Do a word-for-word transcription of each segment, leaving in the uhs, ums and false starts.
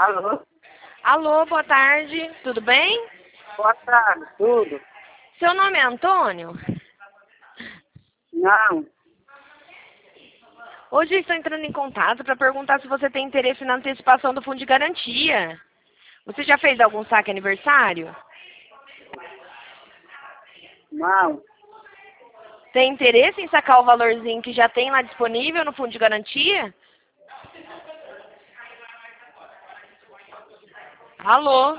Alô? Alô, boa tarde, tudo bem? Boa tarde, tudo? Seu nome é Antônio? Não, Hoje eu estou entrando em contato para perguntar se você tem interesse na antecipação do fundo de garantia. Você já fez algum saque aniversário? não. Tem interesse em sacar o valorzinho que já tem lá disponível no fundo de garantia? Alô?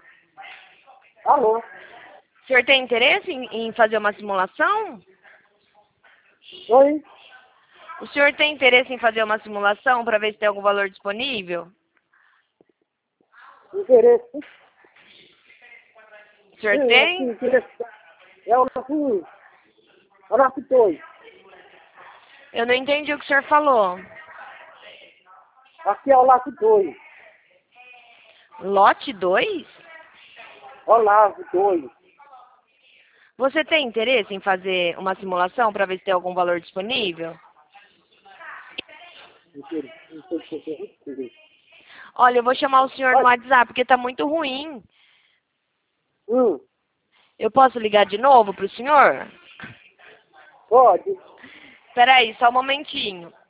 Alô? O senhor tem interesse em, em fazer uma simulação? Oi? O senhor tem interesse em fazer uma simulação para ver se tem algum valor disponível? Interesse? O senhor Sim, aqui, tem? interesse. É o nosso... É o nosso dois. Eu não entendi o que o senhor falou. Aqui é o laço dois. Lote dois? Olavo dois. Você tem interesse em fazer uma simulação para ver se tem algum valor disponível? Olha, eu vou chamar o senhor no Olha, WhatsApp porque está muito ruim. hum, Eu posso ligar de novo para o senhor? pode. Espera aí, só um momentinho.